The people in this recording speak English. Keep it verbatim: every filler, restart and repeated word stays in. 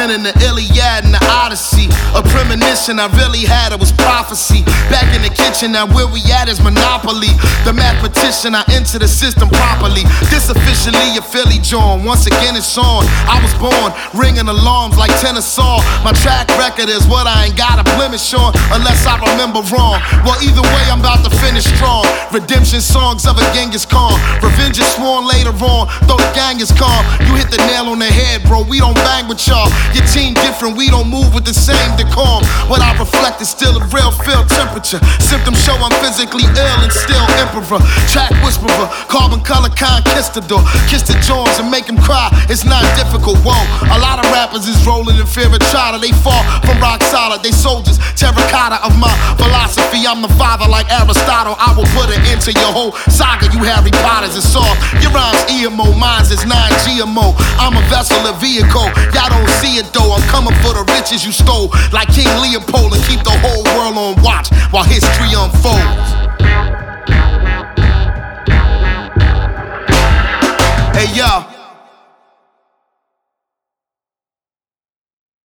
winning the Iliad and the Odyssey. A premonition I really had, it was prophecy. Back in the kitchen, now where we at is Monopoly. The mathematician, I enter the system properly. This officially a Philly John, once again it's on. I was born, ringing alarms like Tennessee. My track record is what I ain't got a blemish on, unless I remember wrong. Well, either way, I'm about to finish strong. Redemption songs of a Genghis Khan. Revenge is sworn later on, though the gang is calm. You hit the nail on the head, bro, we don't bang with y'all. Your team different, we don't move with the same decorum. What I reflect is still a real field temperature. Symptoms show I'm physically ill and still emperor. Track whisperer, carbon color conquistador. Kiss the Jones and make him cry, it's not difficult, whoa. A lot of rappers is rolling in fear of china. They fall from rock solid, they soldiers, terracotta of my philosophy. I'm the father like Aristotle. I will put an end to your whole saga, you Harry Potters. It's soft, your rhymes E M O, mine's is non G M O. I'm a vessel, a vehicle, y'all don't see it though. I'm coming for the riches you stole, like King Leopold, and keep the whole world on watch while history unfolds.